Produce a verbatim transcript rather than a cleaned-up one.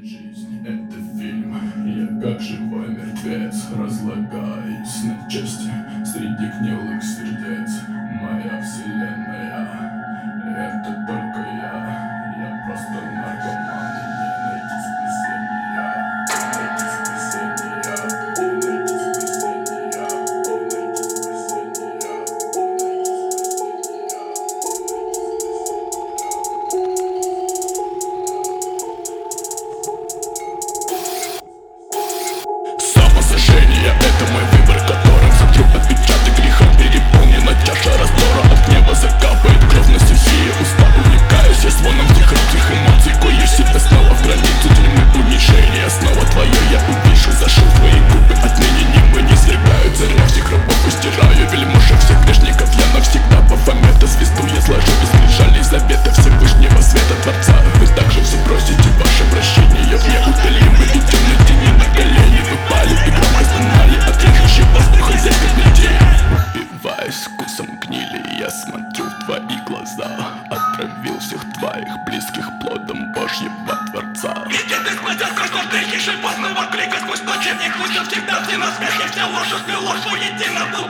Жизнь — это фильм, я как живой мертвец разлагаюсь на части среди гнилых сердец. Моя вселенная — это только я. Я просто наркоман, и не найти спасения. Найти спасения, найти спасения, найти спасения, Самосожжение — это мой выбор, которым сотру отпечаток греха. Переполнена чаша раздора, от неба закапает кровь на сухие уста. Увлекаюсь я звоном тех русских эмоций, коешь себя снова в границу тюрьмы унижения. Снова твое я увижу, зашил твои губы, отныне небо не свергают. Заря всех рабов и стираю вельможа всех грешников. Я навсегда Бафомета, звезду я сложу из скрижалей завета Всевышнего света Творца. Вы также все бросите ваше прощение в неутолимой и темной тени. На колени вы пали и громко стонали от режущей воздуха хозяйских людей. Упиваясь вкусом гнили, я смотрю в твои глаза. Отравил всех твоих близких плодом Божьего Творца. Видит ты сквозь каждого дыхи шипастного крика. Сквозь ночи не слышал всегда все насмешки. Вся ложь и ложь воедино.